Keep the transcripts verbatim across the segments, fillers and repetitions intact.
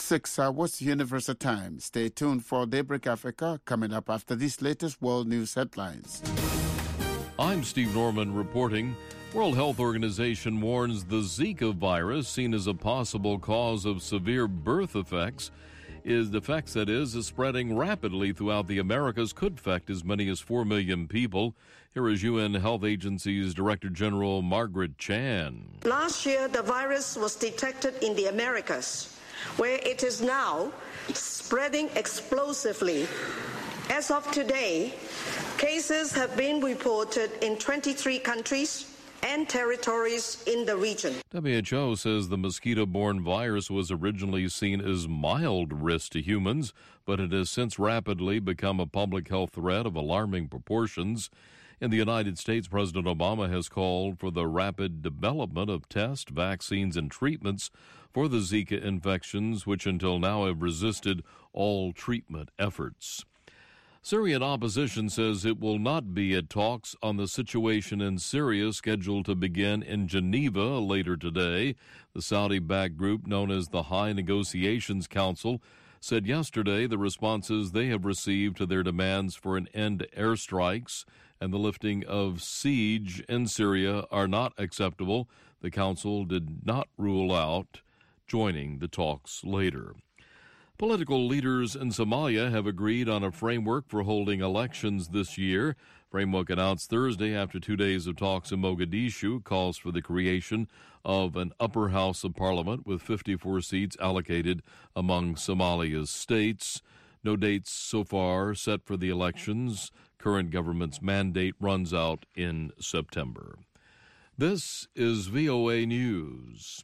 six hours Universal Time. Stay tuned for Daybreak Africa coming up after these latest world news headlines. I'm Steve Norman reporting. World Health Organization warns the Zika virus, seen as a possible cause of severe birth effects, is the effects that is, is spreading rapidly throughout the Americas, could affect as many as four million people. Here is U N Health Agency's Director General Margaret Chan. Last year, the virus was detected in the Americas, where it is now spreading explosively. As of today, cases have been reported in twenty-three countries and territories in the region. W H O says the mosquito-borne virus was originally seen as mild risk to humans, but it has since rapidly become a public health threat of alarming proportions. In the United States, President Obama has called for the rapid development of tests, vaccines, and treatments for the Zika infections, which until now have resisted all treatment efforts. Syrian opposition says it will not be at talks on the situation in Syria scheduled to begin in Geneva later today. The Saudi-backed group known as the High Negotiations Council said yesterday the responses they have received to their demands for an end to airstrikes and the lifting of siege in Syria are not acceptable. The council did not rule out joining the talks later. Political leaders in Somalia have agreed on a framework for holding elections this year. Framework announced Thursday after two days of talks in Mogadishu calls for the creation of an upper house of parliament with fifty-four seats allocated among Somalia's states. No dates so far set for the elections. Current government's mandate runs out in September. This is V O A News.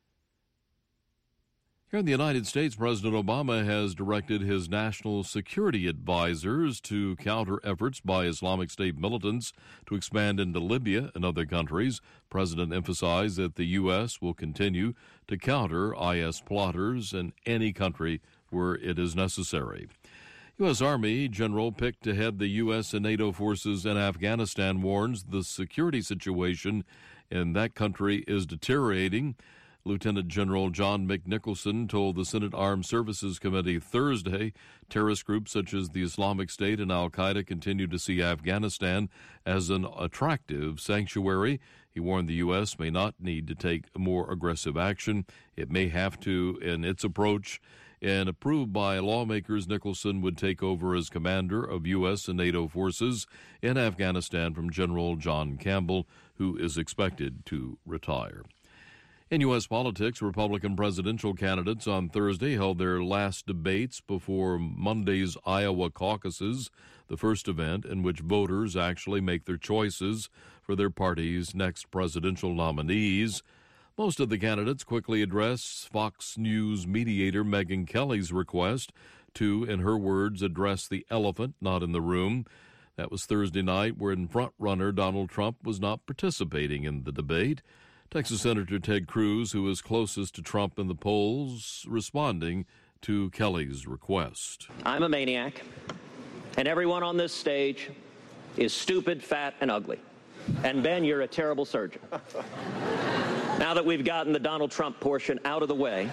Here in the United States, President Obama has directed his national security advisors to counter efforts by Islamic State militants to expand into Libya and other countries. The President emphasized that the U S will continue to counter I S plotters in any country where it is necessary. U S. Army General picked to head the U S and NATO forces in Afghanistan warns the security situation in that country is deteriorating. Lieutenant General John McNicholson told the Senate Armed Services Committee Thursday terrorist groups such as the Islamic State and al-Qaeda continue to see Afghanistan as an attractive sanctuary. He warned the U S may not need to take more aggressive action. It may have to in its approach. And approved by lawmakers, Nicholson would take over as commander of U S and NATO forces in Afghanistan from General John Campbell, who is expected to retire. In U S politics, Republican presidential candidates on Thursday held their last debates before Monday's Iowa caucuses, the first event in which voters actually make their choices for their party's next presidential nominees. Most of the candidates quickly addressed Fox News mediator Megyn Kelly's request to, in her words, address the elephant not in the room. That was Thursday night, wherein frontrunner Donald Trump was not participating in the debate. Texas Senator Ted Cruz, who is closest to Trump in the polls, responding to Kelly's request. I'm a maniac, and everyone on this stage is stupid, fat, and ugly. And Ben, you're a terrible surgeon. Now that we've gotten the Donald Trump portion out of the way.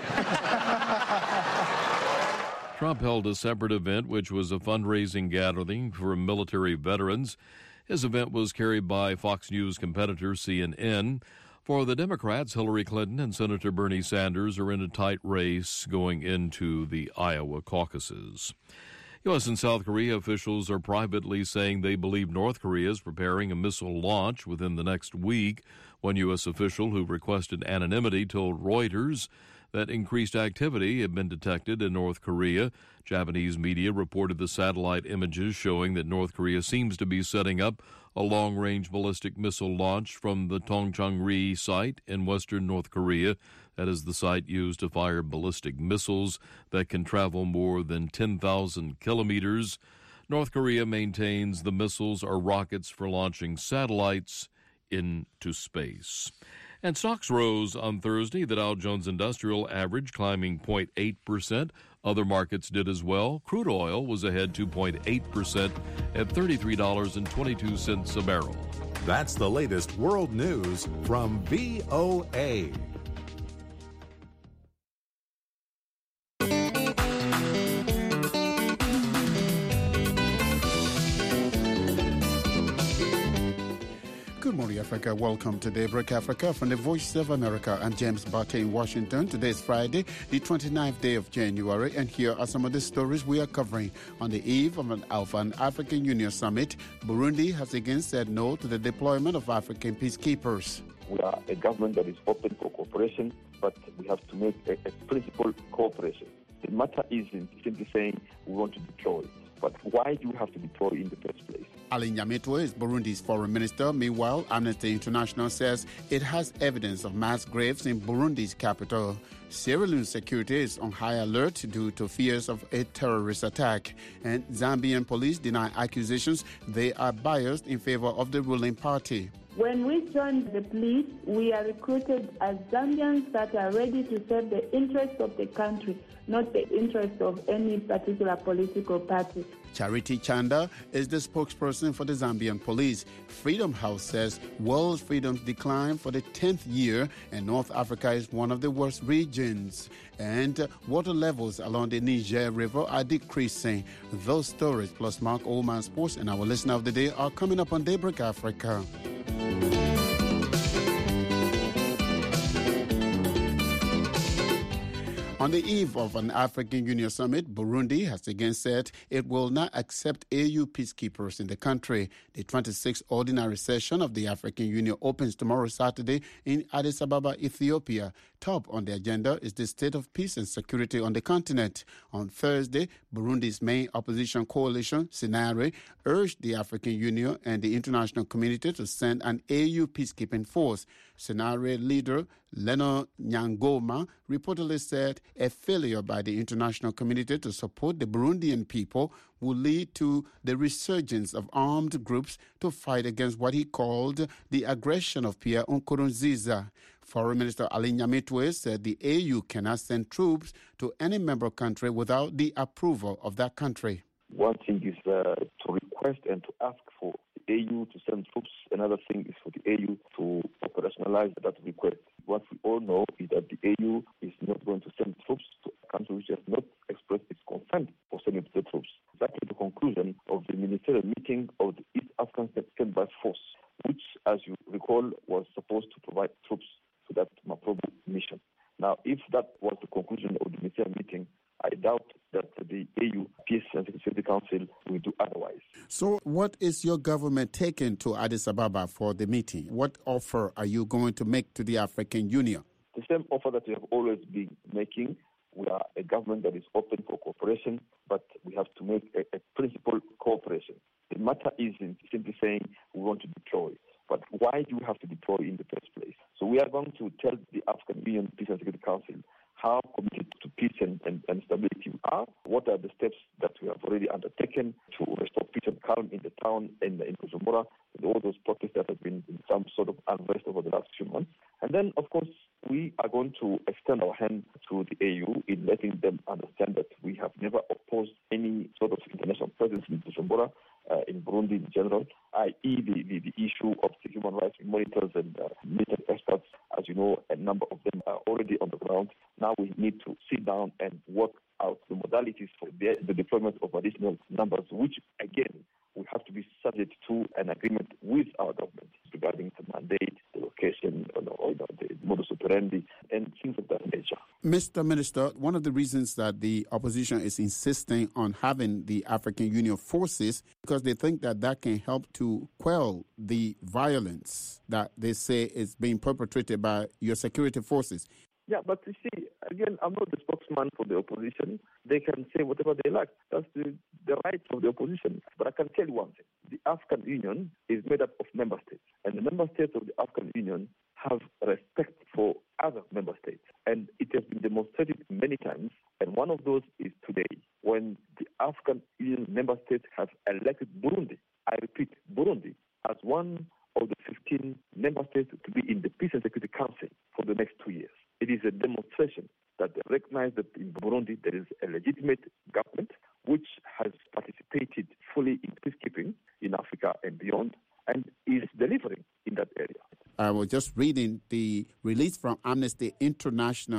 Trump held a separate event, which was a fundraising gathering for military veterans. His event was carried by Fox News competitor C N N. For the Democrats, Hillary Clinton and Senator Bernie Sanders are in a tight race going into the Iowa caucuses. U S and South Korea officials are privately saying they believe North Korea is preparing a missile launch within the next week. One U S official who requested anonymity told Reuters that increased activity had been detected in North Korea. Japanese media reported the satellite images showing that North Korea seems to be setting up a long-range ballistic missile launch from the Tongchang-ri site in western North Korea. That is the site used to fire ballistic missiles that can travel more than ten thousand kilometers. North Korea maintains the missiles are rockets for launching satellites into space. And stocks rose on Thursday. The Dow Jones Industrial Average climbing zero point eight percent. Other markets did as well. Crude oil was ahead two point eight percent at thirty-three dollars and twenty-two cents a barrel. That's the latest world news from V O A. Africa. Welcome to Daybreak Africa from the Voice of America. I'm James Barty in Washington. Today is Friday, the twenty-ninth day of January, and here are some of the stories we are covering. On the eve of an Alpha and African Union summit, Burundi has again said no to the deployment of African peacekeepers. We are a government that is open for cooperation, but we have to make a, a principled cooperation. The matter isn't simply saying we want to deploy, but why do we have to deploy in the first place? Alain Nyamitwe is Burundi's foreign minister. Meanwhile, Amnesty International says it has evidence of mass graves in Burundi's capital. Sierra Leone's security is on high alert due to fears of a terrorist attack. And Zambian police deny accusations they are biased in favor of the ruling party. When we join the police, we are recruited as Zambians that are ready to serve the interests of the country, not the interests of any particular political party. Charity Chanda is the spokesperson for the Zambian police. Freedom House says world freedoms decline for the tenth year, and North Africa is one of the worst regions. And water levels along the Niger River are decreasing. Those stories, plus Mark Oldman Sports and our listener of the day, are coming up on Daybreak Africa. On the eve of an African Union summit, Burundi has again said it will not accept A U peacekeepers in the country. The twenty-sixth ordinary session of the African Union opens tomorrow Saturday in Addis Ababa, Ethiopia. Top on the agenda is the state of peace and security on the continent. On Thursday, Burundi's main opposition coalition, Senare, urged the African Union and the international community to send an A U peacekeeping force. Senare leader Leno Nyangoma reportedly said a failure by the international community to support the Burundian people will lead to the resurgence of armed groups to fight against what he called the aggression of Pierre Nkurunziza. Foreign Minister Alain Nyamitwe said the A U cannot send troops to any member country without the approval of that country. One thing is uh, to request and to ask for the A U to send troops. Another thing is for the A U to operationalize that request. What we all know is that the A U is not going to send troops to a country which has not expressed its consent for sending the troops. That is the conclusion of the ministerial meeting of the East African Standby Force, which, as you recall, was supposed to provide troops to that Maprobo mission. Now, if that was the conclusion of the ministerial meeting, I doubt that the A U Peace and Security Council will do otherwise. So what is your government taking to Addis Ababa for the meeting? What offer are you going to make to the African Union? The same offer that we have always been making. We are a government that is open for cooperation, but we have to make a, a principled cooperation. The matter isn't simply saying we want to deploy, but why do we have to deploy in the first place? So we are going to tell the African Union Peace and Security Council how committed to peace and, and, and stability we are, what are the steps that we have already undertaken to restore peace and calm in the town and in Bujumbura, and all those protests that have been in some sort of unrest over the last few months. And then, of course, we are going to extend our hand to the A U in letting them understand that we have never opposed any sort of international presence in Bujumbura, uh, in Burundi in general, that is the, the, the issue of the human rights monitors and uh, military experts. As you know, a number of them are already on the ground. Now we need to sit down and work out the modalities for the, the deployment of additional numbers, which, again, we have to be subject to an agreement with our government regarding the mandate, the location, you know, or the modus operandi, and things of that nature. Mister Minister, one of the reasons that the opposition is insisting on having the African Union forces because they think that that can help to quell the violence that they say is being perpetrated by your security forces. Yeah, but you see, again, I'm not the spokesman for the opposition. They can say whatever they like. That's the, the right of the opposition. But I can tell you one thing. The African Union is made up of member states. And the member states of the African Union have respect for other member states. And it has been demonstrated many times. And one of those is today, when the African Union member states have elected Burundi. I repeat, Burundi as one of the fifteen member states to be in the Peace and Security Council for the next two years. It is a demonstration that they recognize that in Burundi there is a legitimate government which has participated fully in peacekeeping in Africa and beyond and is delivering in that area. I was just reading the release from Amnesty International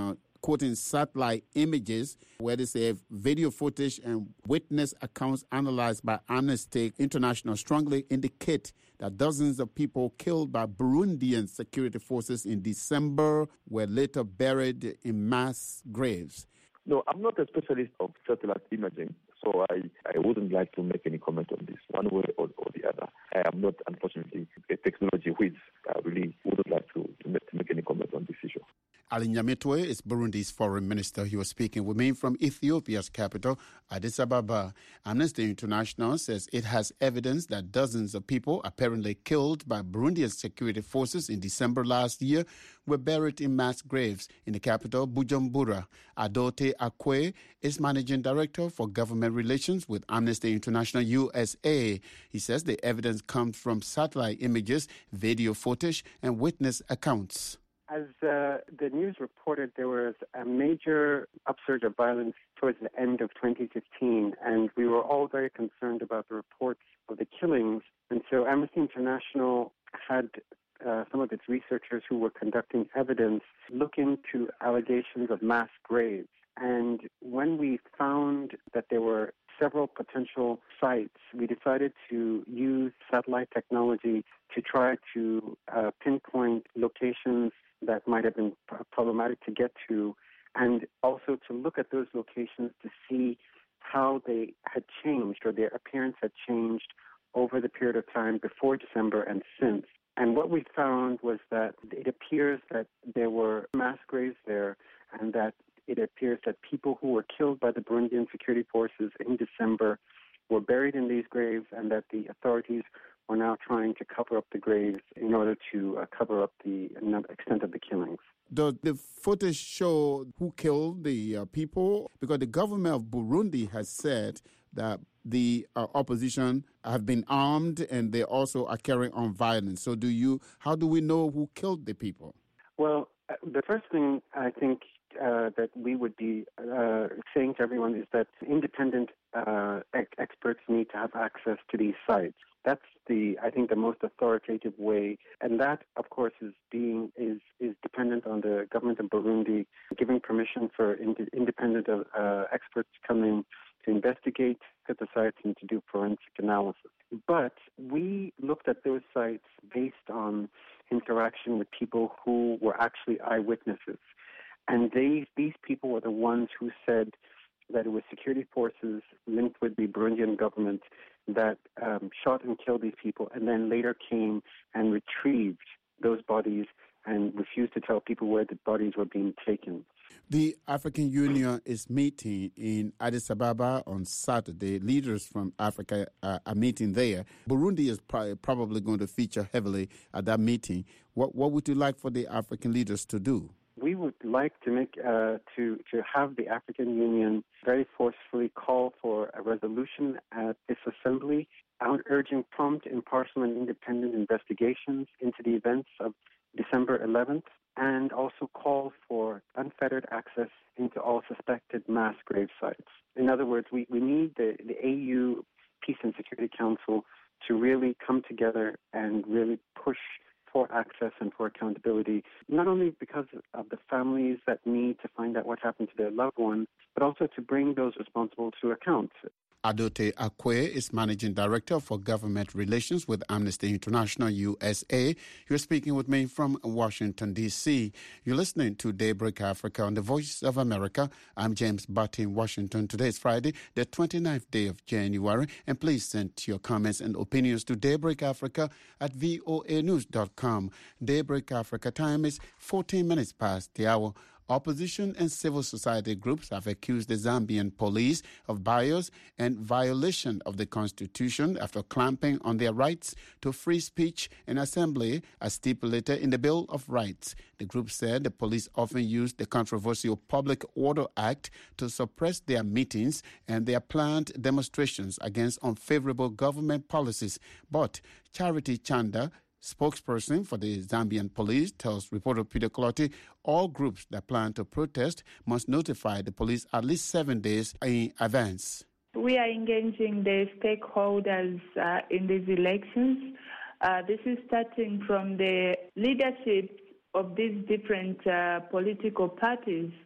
quoting satellite images where they say video footage and witness accounts analyzed by Amnesty International strongly indicate that dozens of people killed by Burundian security forces in December were later buried in mass graves. No, I'm not a specialist of satellite imaging, so I, I wouldn't like to make any comment on this, one way or, or the other. I am not, unfortunately, a technology whiz. I really wouldn't like to, to, make, to make any comment on this issue. Ali Nyamitwe is Burundi's foreign minister. He was speaking with me from Ethiopia's capital, Addis Ababa. Amnesty International says it has evidence that dozens of people apparently killed by Burundian security forces in December last year were buried in mass graves in the capital, Bujumbura. Adote Akwe is managing director for government relations with Amnesty International U S A. He says the evidence comes from satellite images, video footage, and witness accounts. As uh, the news reported, there was a major upsurge of violence towards the end of twenty fifteen, and we were all very concerned about the reports of the killings. And so Amnesty International had uh, some of its researchers who were conducting evidence look into allegations of mass graves. And when we found that there were several potential sites, we decided to use satellite technology to try to uh, pinpoint locations that might have been problematic to get to, and also to look at those locations to see how they had changed or their appearance had changed over the period of time before December and since. And what we found was that it appears that there were mass graves there, and that it appears that people who were killed by the Burundian security forces in December were buried in these graves, and that the authorities were now trying to cover up the graves in order to uh, cover up the extent of the killings. Does the footage show who killed the uh, people? Because the government of Burundi has said that the uh, opposition have been armed and they also are carrying on violence. So do you? How do we know who killed the people? Well, uh, the first thing I think uh, that we would be uh, saying to everyone is that independent uh, ex- experts need to have access to these sites. That's the, I think, the most authoritative way, and that, of course, is being is is dependent on the government of Burundi giving permission for ind- independent uh, experts to come in to investigate at the sites and to do forensic analysis. But we looked at those sites based on interaction with people who were actually eyewitnesses, and they these people were the ones who said that it was security forces linked with the Burundian government that um, shot and killed these people, and then later came and retrieved those bodies and refused to tell people where the bodies were being taken. The African Union is meeting in Addis Ababa on Saturday. Leaders from Africa uh, are meeting there. Burundi is pro- probably going to feature heavily at that meeting. What, what would you like for the African leaders to do? We would like to make uh, to to have the African Union very forcefully call for a resolution at this assembly, urging prompt, impartial, and independent investigations into the events of December eleventh, and also call for unfettered access into all suspected mass grave sites. In other words, we, we need the, the A U Peace and Security Council to really come together and really push for access and for accountability, not only because of the families that need to find out what happened to their loved ones, but also to bring those responsible to account. Adote Akwe is Managing Director for Government Relations with Amnesty International U S A. You're speaking with me from Washington, D C. You're listening to Daybreak Africa on the Voice of America. I'm James Butt in Washington. Today is Friday, the twenty-ninth day of January. And please send your comments and opinions to Daybreak Africa at voa news dot com. Daybreak Africa time is fourteen minutes past the hour. Opposition and civil society groups have accused the Zambian police of bias and violation of the constitution after clamping on their rights to free speech and assembly as stipulated in the Bill of Rights. The group said the police often use the controversial Public Order Act to suppress their meetings and their planned demonstrations against unfavorable government policies. But Charity Chanda, spokesperson for the Zambian police, tells reporter Peter Clottey all groups that plan to protest must notify the police at least seven days in advance. We are engaging the stakeholders uh, in these elections. Uh, this is starting from the leadership of these different uh, political parties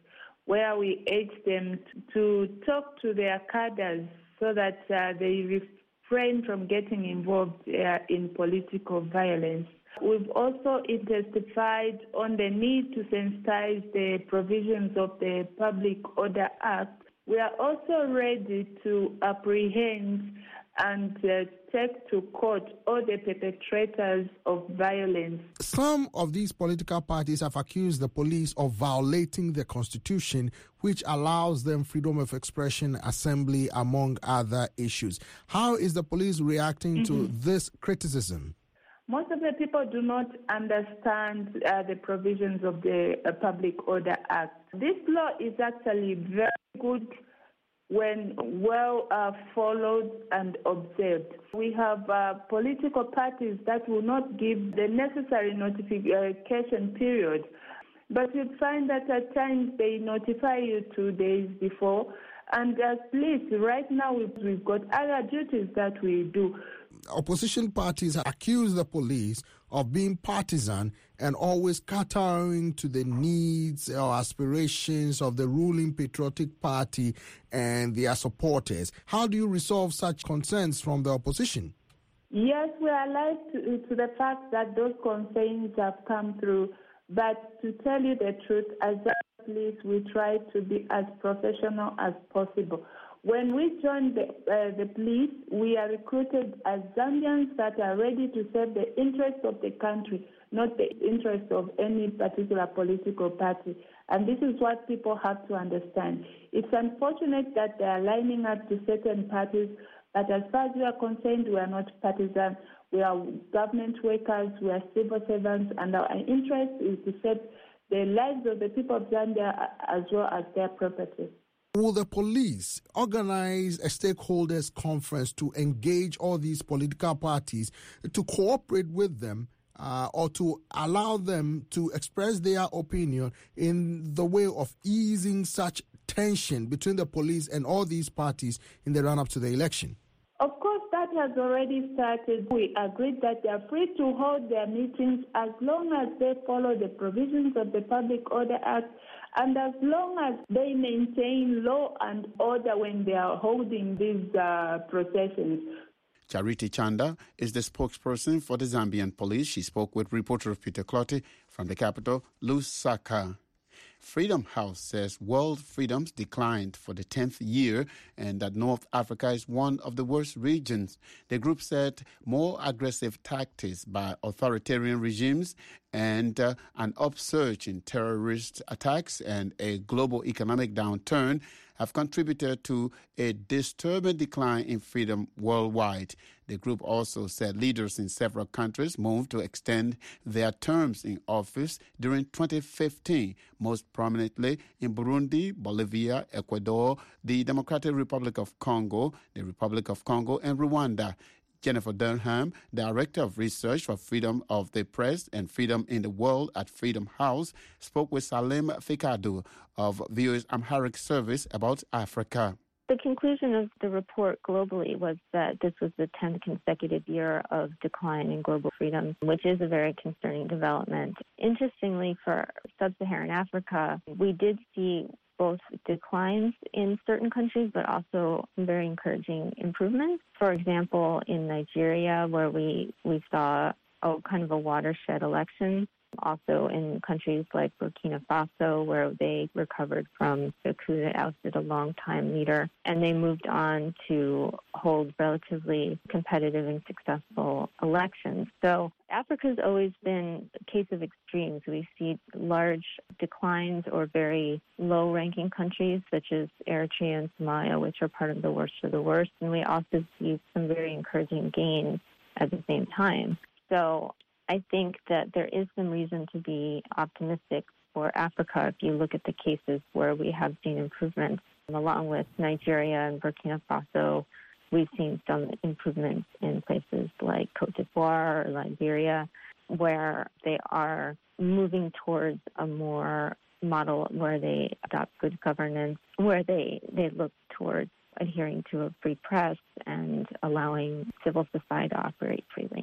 where we urge them to talk to their cadres so that uh, they refrain from getting involved uh, in political violence. We've also intensified on the need to sensitize the provisions of the Public Order Act. We are also ready to apprehend and uh, take to court all the perpetrators of violence. Some of these political parties have accused the police of violating the Constitution, which allows them freedom of expression, assembly, among other issues. How is the police reacting mm-hmm. to this criticism? Most of the people do not understand uh, the provisions of the uh, Public Order Act. This law is actually very good when well uh, followed and observed. We have uh, political parties that will not give the necessary notification period, but you'd find that at times they notify you two days before, and as police, right now we've, we've got other duties that we do. Opposition parties accuse the police of being partisan and always catering to the needs or aspirations of the ruling Patriotic Party and their supporters. How do you resolve such concerns from the opposition? Yes, we are alive to, to the fact that those concerns have come through. But to tell you the truth, as a police, we try to be as professional as possible. When we join the, uh, the police, we are recruited as Zambians that are ready to serve the interests of the country, not the interests of any particular political party. And this is what people have to understand. It's unfortunate that they are lining up to certain parties, but as far as we are concerned, we are not partisan. We are government workers, we are civil servants, and our interest is to serve the lives of the people of Zambia as well as their property. Will the police organize a stakeholders conference to engage all these political parties to cooperate with them uh, or to allow them to express their opinion in the way of easing such tension between the police and all these parties in the run-up to the election? Of course, that has already started. We agreed that they are free to hold their meetings as long as they follow the provisions of the Public Order Act and as long as they maintain law and order when they are holding these uh, processions. Charity Chanda is the spokesperson for the Zambian police. She spoke with reporter Peter Clottey from the capital, Lusaka. Freedom House says world freedoms declined for the tenth year and that North Africa is one of the worst regions. The group said more aggressive tactics by authoritarian regimes and uh, an upsurge in terrorist attacks and a global economic downturn have contributed to a disturbing decline in freedom worldwide. The group also said leaders in several countries moved to extend their terms in office during twenty fifteen, most prominently in Burundi, Bolivia, Ecuador, the Democratic Republic of Congo, the Republic of Congo, and Rwanda. Jennifer Durham, Director of Research for Freedom of the Press and Freedom in the World at Freedom House, spoke with Salim Fikadu of V O A's Amharic Service about Africa. The conclusion of the report globally was that this was the tenth consecutive year of decline in global freedom, which is a very concerning development. Interestingly, for sub-Saharan Africa, we did see both declines in certain countries, but also very encouraging improvements. For example, in Nigeria, where we, we saw a kind of a watershed election. Also in countries like Burkina Faso, where they recovered from the coup that ousted a long-time leader, and they moved on to hold relatively competitive and successful elections. So Africa's always been a case of extremes. We see large declines or very low-ranking countries, such as Eritrea and Somalia, which are part of the worst of the worst, and we also see some very encouraging gains at the same time. So I think that there is some reason to be optimistic for Africa if you look at the cases where we have seen improvements. Along with Nigeria and Burkina Faso, we've seen some improvements in places like Cote d'Ivoire or Liberia, where they are moving towards a more model where they adopt good governance, where they, they look towards adhering to a free press and allowing civil society to operate freely.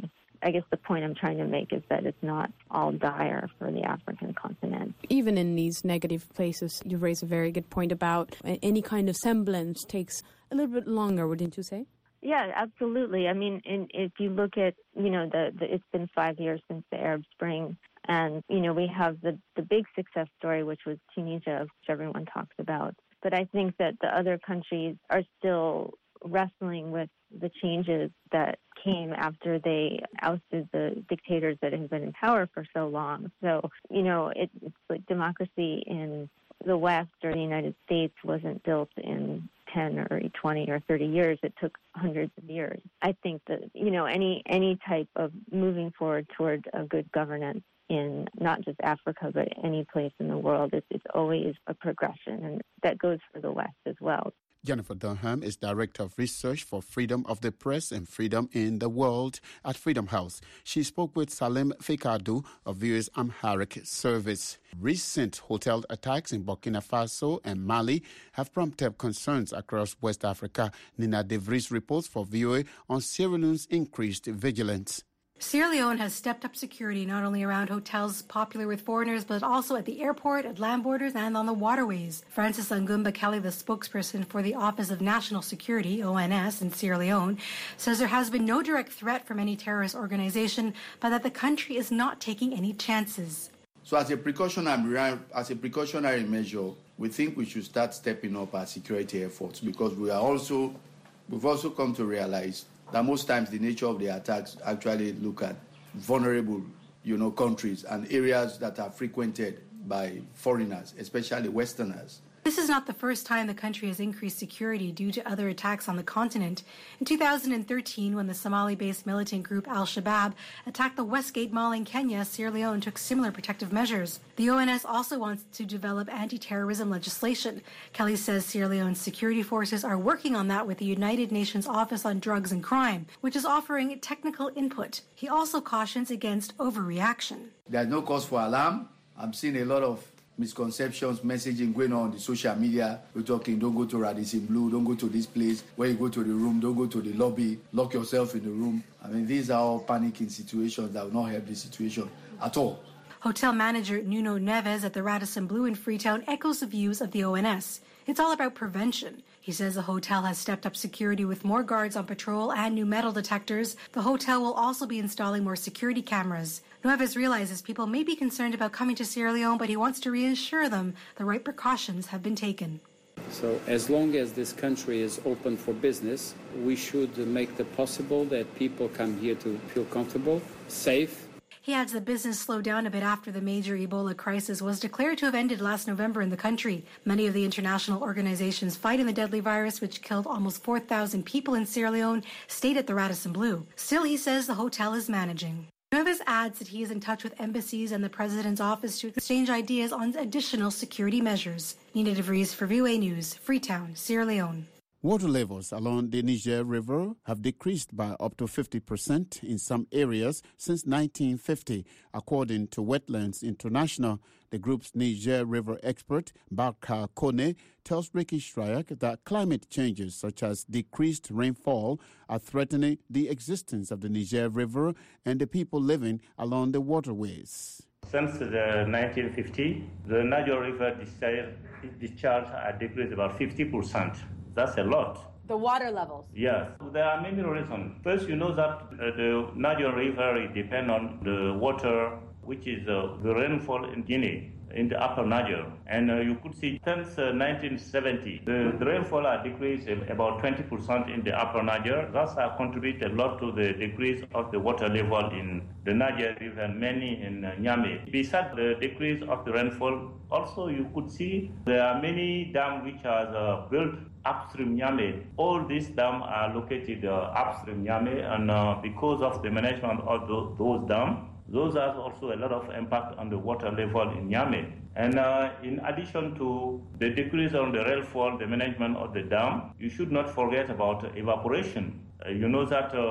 I guess the point I'm trying to make is that it's not all dire for the African continent. Even in these negative places, you raise a very good point about any kind of semblance takes a little bit longer, wouldn't you say? Yeah, absolutely. I mean, in, if you look at, you know, the, the it's been five years since the Arab Spring, and, you know, we have the, the big success story, which was Tunisia, which everyone talks about. But I think that the other countries are still wrestling with the changes that came after they ousted the dictators that have been in power for so long. So, you know, it, it's like democracy in the West or the United States wasn't built in ten or twenty or thirty years. It took hundreds of years. I think that, you know, any any type of moving forward toward a good governance in not just Africa, but any place in the world, it's, it's always a progression, and that goes for the West as well. Jennifer Dunham is Director of Research for Freedom of the Press and Freedom in the World at Freedom House. She spoke with Salim Fikadu of V O A's Amharic service. Recent hotel attacks in Burkina Faso and Mali have prompted concerns across West Africa. Nina De Vries reports for V O A on Sierra Leone's increased vigilance. Sierra Leone has stepped up security not only around hotels popular with foreigners, but also at the airport, at land borders, and on the waterways. Francis Angumba Kelly, the spokesperson for the Office of National Security, O N S, in Sierra Leone, says there has been no direct threat from any terrorist organization, but that the country is not taking any chances. So as a precautionary, as a precautionary measure, we think we should start stepping up our security efforts, because we are also, we've also come to realize that most times the nature of the attacks actually look at vulnerable, you know, countries and areas that are frequented by foreigners, especially Westerners. This is not the first time the country has increased security due to other attacks on the continent. In two thousand thirteen, when the Somali-based militant group Al-Shabaab attacked the Westgate Mall in Kenya, Sierra Leone took similar protective measures. The O N S also wants to develop anti-terrorism legislation. Kelly says Sierra Leone's security forces are working on that with the United Nations Office on Drugs and Crime, which is offering technical input. He also cautions against overreaction. There's no cause for alarm. I'm seeing a lot of misconceptions, messaging going on, on the social media. We're talking, don't go to Radisson Blu, don't go to this place. When you go to the room, don't go to the lobby, lock yourself in the room. I mean, these are all panicking situations that will not help the situation at all. Hotel manager Nuno Neves at the Radisson Blu in Freetown echoes the views of the O N S. It's all about prevention. He says the hotel has stepped up security with more guards on patrol and new metal detectors. The hotel will also be installing more security cameras. Nueves realizes people may be concerned about coming to Sierra Leone, but he wants to reassure them the right precautions have been taken. So as long as this country is open for business, we should make the possible that people come here to feel comfortable, safe. He adds the business slowed down a bit after the major Ebola crisis was declared to have ended last November in the country. Many of the international organizations fighting the deadly virus, which killed almost four thousand people in Sierra Leone, stayed at the Radisson Blu. Still, he says the hotel is managing. Nueves adds that he is in touch with embassies and the president's office to exchange ideas on additional security measures. Nina De Vries for V O A News, Freetown, Sierra Leone. Water levels along the Niger River have decreased by up to fifty percent in some areas since nineteen fifty, according to Wetlands International. The group's Niger River expert, Barka Kone, tells Ricky Shryak that climate changes such as decreased rainfall are threatening the existence of the Niger River and the people living along the waterways. Since the nineteen fifty, the Niger River discharge has decreased about fifty percent. That's a lot. The water levels? Yes. There are many reasons. First, you know that uh, the Niger River depends on the water, which is uh, the rainfall in Guinea, in the upper Niger. And uh, you could see since uh, nineteen seventy, the, the rainfall has decreased about twenty percent in the upper Niger. That's uh, contributed a lot to the decrease of the water level in the Niger River and many in uh, Niamey. Besides the decrease of the rainfall, also you could see there are many dams which are uh, built upstream Niamey. All these dams are located uh, upstream Niamey, and uh, because of the management of those, those dams, those have also a lot of impact on the water level in Niamey. And uh, in addition to the decrease on the rainfall, the management of the dam, you should not forget about evaporation. Uh, you know that uh,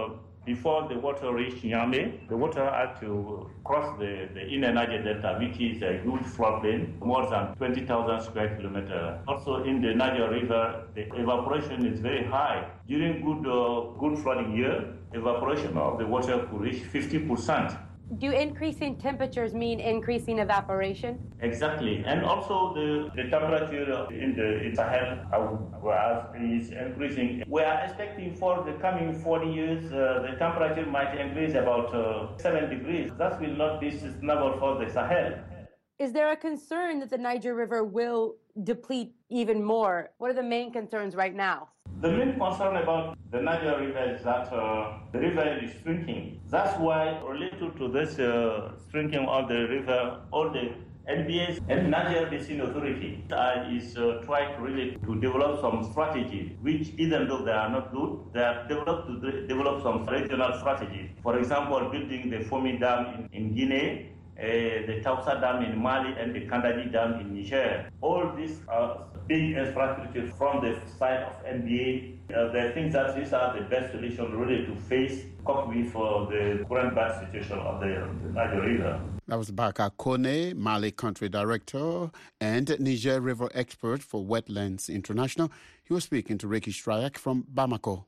Before the water reached Niamey, the water had to cross the, the inner Niger Delta, which is a huge floodplain, more than twenty thousand square kilometers. Also in the Niger River, the evaporation is very high. During good, uh, good flooding year, evaporation of the water could reach fifty percent. Do increasing temperatures mean increasing evaporation? Exactly. And also the, the temperature in the in Sahel uh, is increasing. We are expecting for the coming forty years, uh, the temperature might increase about uh, seven degrees. That will not be sustainable for the Sahel. Is there a concern that the Niger River will deplete even more? What are the main concerns right now? The main concern about the Niger River is that uh, the river is shrinking. That's why, related to this uh, shrinking of the river, all the N B S and Niger Basin Authority uh, is uh, trying really to develop some strategies, which even though they are not good, they have developed to de- develop some regional strategies. For example, building the Fomi Dam in, in Guinea, Uh, the Tausa Dam in Mali and the Kandadi Dam in Niger. All these are big infrastructure from the side of N B A. Uh, they think that these are the best solutions really to face, cope with uh, the current bad situation of the, the Niger River. That was Baka Kone, Mali country director and Niger River expert for Wetlands International. He was speaking to Ricky Strayak from Bamako.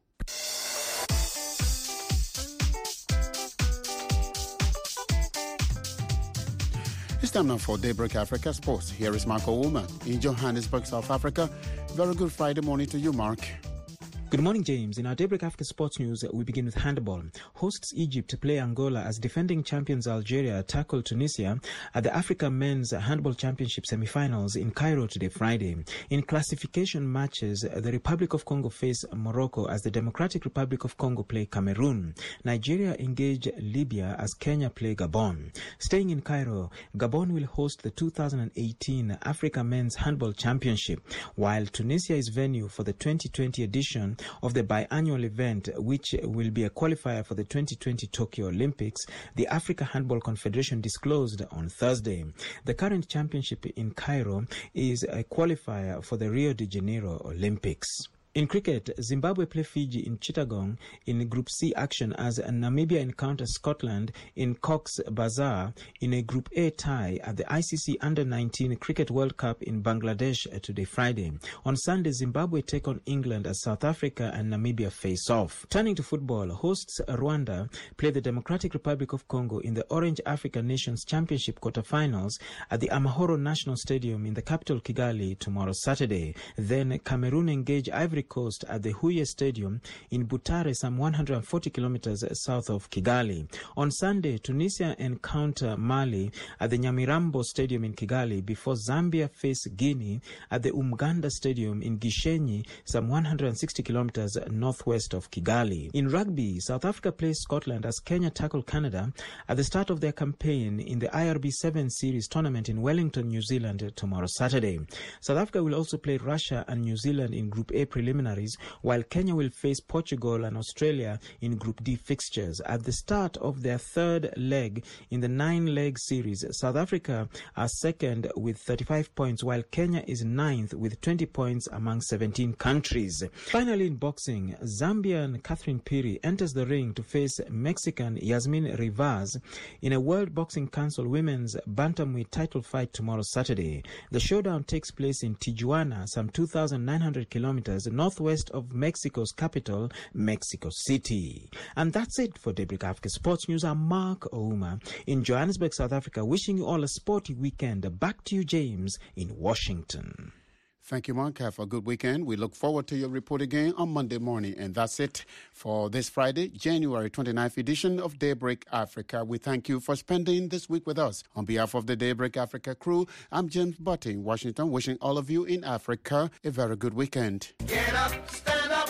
It's time now for Daybreak Africa Sports. Here is Mark Owoman in Johannesburg, South Africa. Very good Friday morning to you, Mark. Good morning, James. In our Daybreak Africa Sports News, we begin with handball. Hosts Egypt play Angola as defending champions Algeria tackle Tunisia at the Africa Men's Handball Championship semi-finals in Cairo today, Friday. In classification matches, the Republic of Congo face Morocco as the Democratic Republic of Congo play Cameroon. Nigeria engage Libya as Kenya play Gabon. Staying in Cairo, Gabon will host the two thousand eighteen Africa Men's Handball Championship, while Tunisia is venue for the twenty twenty edition of the biannual event, which will be a qualifier for the twenty twenty Tokyo Olympics, the Africa Handball Confederation disclosed on Thursday. The current championship in Cairo is a qualifier for the Rio de Janeiro Olympics. In cricket, Zimbabwe play Fiji in Chittagong in Group C action as Namibia encounters Scotland in Cox's Bazar in a Group A tie at the I C C Under nineteen Cricket World Cup in Bangladesh today, Friday. On Sunday, Zimbabwe take on England as South Africa and Namibia face off. Turning to football, hosts Rwanda play the Democratic Republic of Congo in the Orange Africa Nations Championship quarterfinals at the Amahoro National Stadium in the capital Kigali tomorrow, Saturday. Then Cameroon engage Ivory Coast at the Huye Stadium in Butare, some one hundred forty kilometers south of Kigali. On Sunday, Tunisia encounter Mali at the Nyamirambo Stadium in Kigali before Zambia face Guinea at the Umganda Stadium in Gishenyi, some one hundred sixty kilometers northwest of Kigali. In rugby, South Africa plays Scotland as Kenya tackle Canada at the start of their campaign in the I R B seven Series tournament in Wellington, New Zealand tomorrow, Saturday. South Africa will also play Russia and New Zealand in Group A preliminaries, while Kenya will face Portugal and Australia in Group D fixtures. At the start of their third leg in the nine-leg series, South Africa are second with thirty-five points, while Kenya is ninth with twenty points among seventeen countries. Finally, in boxing, Zambian Catherine Piri enters the ring to face Mexican Yasmin Rivas in a World Boxing Council Women's Bantamweight title fight tomorrow, Saturday. The showdown takes place in Tijuana, some two thousand nine hundred kilometers northwest of Mexico's capital, Mexico City. And that's it for Daybreak Africa Sports News. I'm Mark Ouma in Johannesburg, South Africa, wishing you all a sporty weekend. Back to you, James, in Washington. Thank you, Mark. Have a good weekend. We look forward to your report again on Monday morning. And that's it for this Friday, January twenty-ninth edition of Daybreak Africa. We thank you for spending this week with us. On behalf of the Daybreak Africa crew, I'm James Butte in Washington, wishing all of you in Africa a very good weekend. Get up, stand up,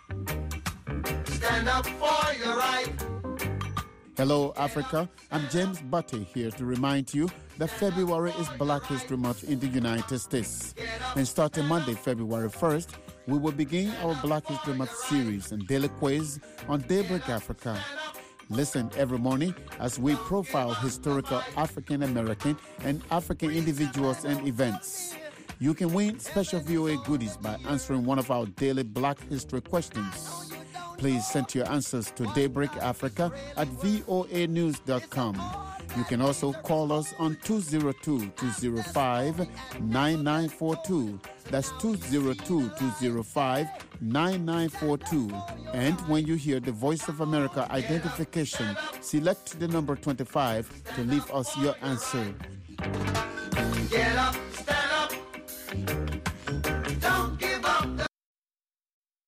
stand up for your right. Hello, Africa. I'm James Butte here to remind you that February is Black History Month in the United States. And starting Monday, February first, we will begin our Black History Month series and daily quiz on Daybreak Africa. Listen every morning as we profile historical African American and African individuals and events. You can win special V O A goodies by answering one of our daily Black History questions. Please send your answers to Daybreak Africa at voa news dot com. You can also call us on two oh two, two oh five, nine nine four two. That's two oh two, two oh five, nine nine four two. And when you hear the Voice of America identification, select the number twenty-five to leave us your answer. Get up, stand